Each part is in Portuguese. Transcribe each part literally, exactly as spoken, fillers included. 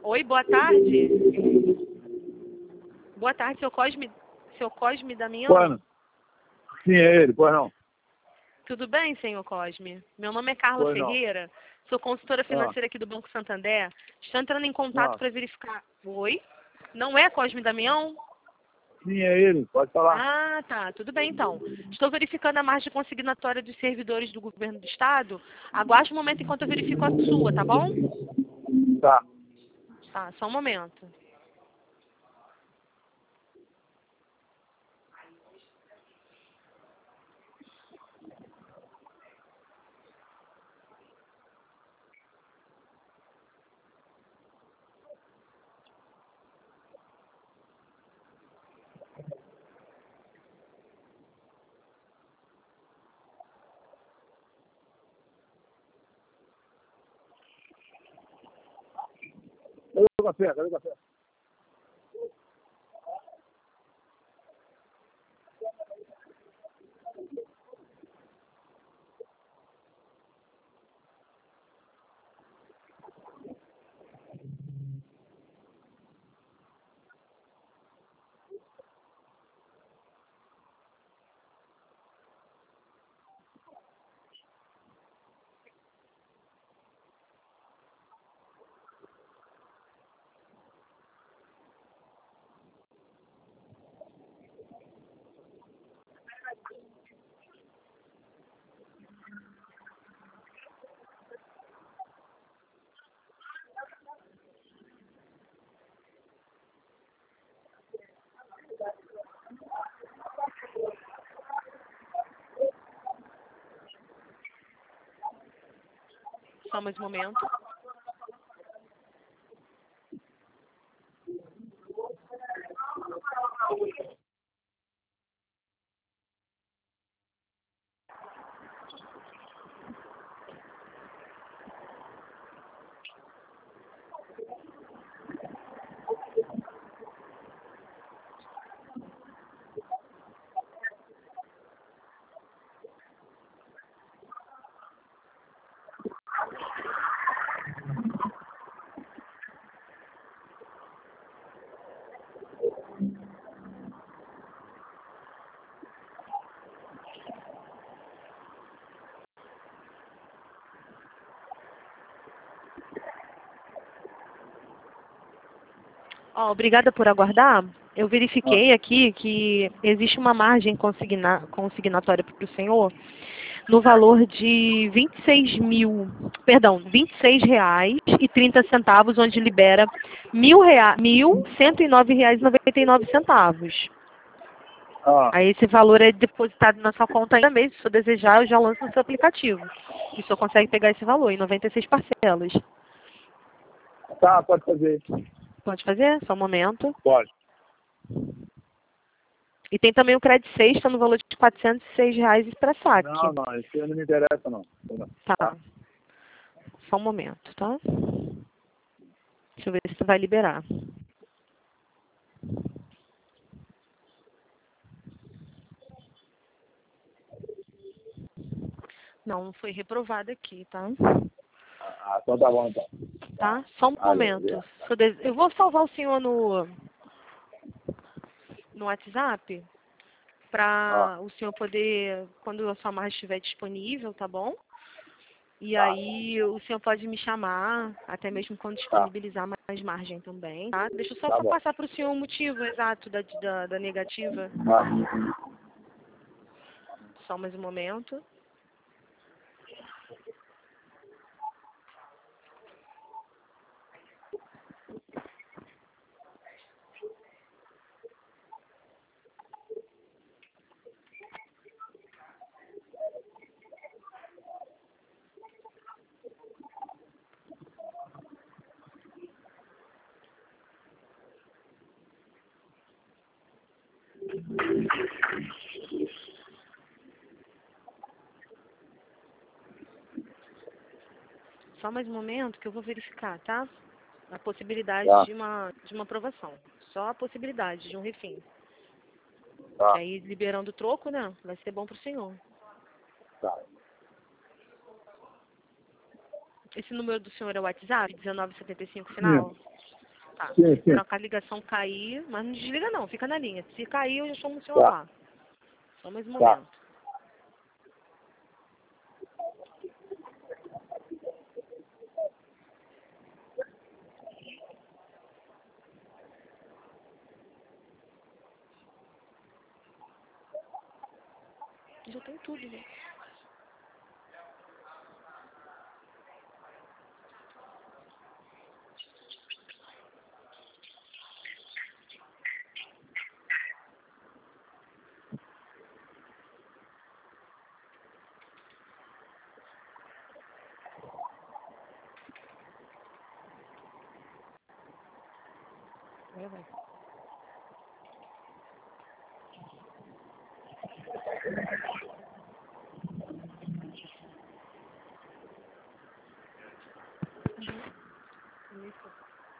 Oi, boa tarde. Boa tarde, seu Cosme, seu Cosme Damião. Bueno. Sim, é ele, pois não. Tudo bem, senhor Cosme? Meu nome é Carla Pois não. Ferreira, sou consultora financeira aqui do Banco Santander. Estou entrando em contato Não. para verificar... Oi? Não é Cosme Damião? Sim, é ele, pode falar. Ah, tá. Tudo bem, então. Estou verificando a margem consignatória dos servidores do governo do Estado. Aguarde um momento enquanto eu verifico a sua, tá bom? Tá. Tá, só um momento. Cadê o café? Cadê o café? Só mais um momento. Ó, obrigada por aguardar. Eu verifiquei aqui que existe uma margem consigna, consignatória para o senhor no valor de vinte e seis mil, perdão, vinte e seis reais e trinta centavos, onde libera mil rea, mil cento e nove reais e noventa e nove centavos. Ah, Aí esse valor é depositado na sua conta ainda mesmo. Se eu desejar, eu já lanço no seu aplicativo. E o senhor consegue pegar esse valor em noventa e seis parcelas. tá, pode fazer. Pode fazer? Só um momento. Pode. E tem também o Credit Sexta no valor de quatrocentos e seis reais para saque. Não, não, isso aí não me interessa, não. Tá. Só um momento, tá? Deixa eu ver se tu vai liberar. Não, foi reprovado aqui, tá? Ah, então tá bom, então. Tá? Só um Valeu, momento. obrigado. Se eu des- Eu vou salvar o senhor no, no WhatsApp Ah, para o senhor poder, quando a sua margem estiver disponível, tá bom? E tá, aí o senhor pode me chamar, até mesmo quando tá, disponibilizar mais margem também, tá? Deixa eu só tá bom. passar para o senhor o motivo exato da, da, da negativa. Ah, Só mais um momento. Só mais um momento que eu vou verificar, tá? A possibilidade tá, de uma, de uma aprovação. Só a possibilidade de um refim. Que tá, aí, liberando o troco, né? Vai ser bom pro senhor. tá. Esse número do senhor é o WhatsApp? dezenove setenta e cinco Sim, final? Tá. Sim, sim. Pra a ligação cair, mas não desliga não, fica na linha. Se cair, eu já chamo o senhor Tá. lá. Só mais um Tá. momento. Já tem tudo, né? Vai, vai. Uhum. Isso.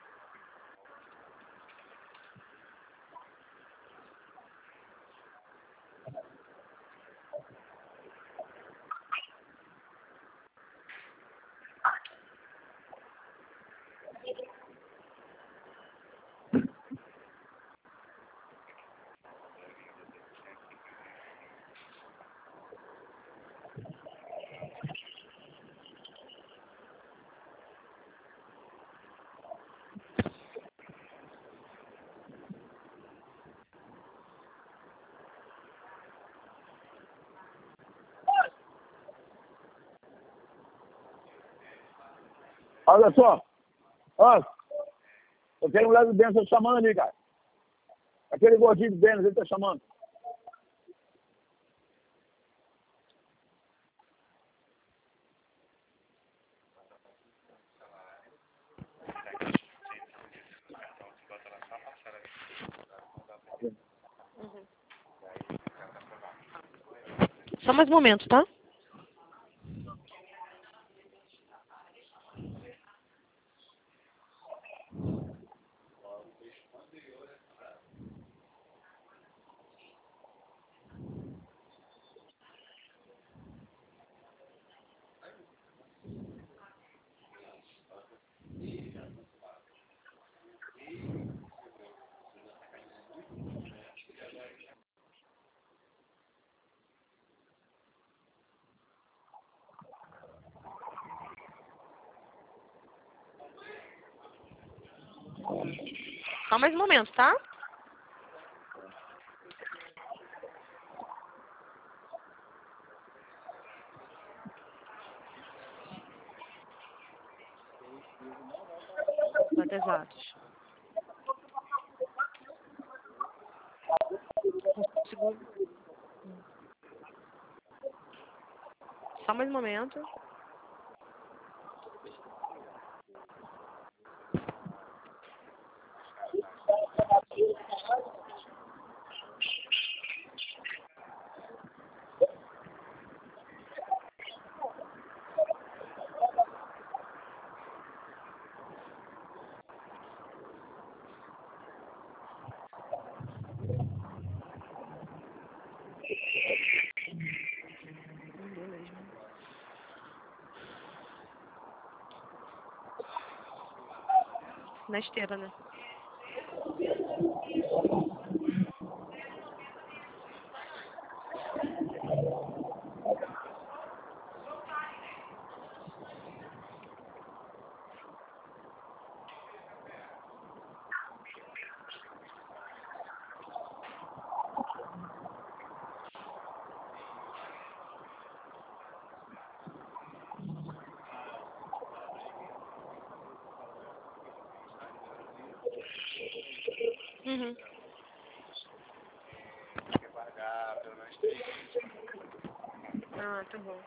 Olha só. Ó, eu quero mulher do Denis tá chamando ali, cara. Aquele gordinho do Denis, ele tá chamando. Uhum. Só mais um momento, tá? Só mais um momento, tá? Dados exatos. Um segundo. Só mais um momento. Não deu mesmo. Na esteira, né? Uhum. Ah, tá bom.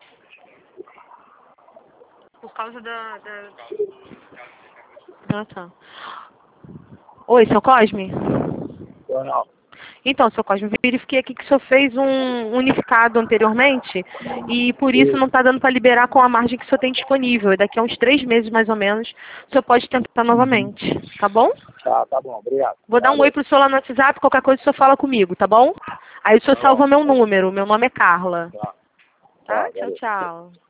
Por causa da... da... Ah, tá. Oi, seu Cosme? Não. Então, seu Cosme, verifiquei aqui que o senhor fez um unificado anteriormente e por isso não está dando para liberar com a margem que o senhor tem disponível. E daqui a uns três meses, mais ou menos, o senhor pode tentar novamente, tá bom? Tá, tá bom, obrigado. Vou dar um Valeu. oi pro senhor lá no WhatsApp, qualquer coisa o senhor fala comigo, tá bom? Aí o senhor Tá salva bom. meu número, meu nome é Carla. Tá, Tá? tá, Tchau, valeu. tchau.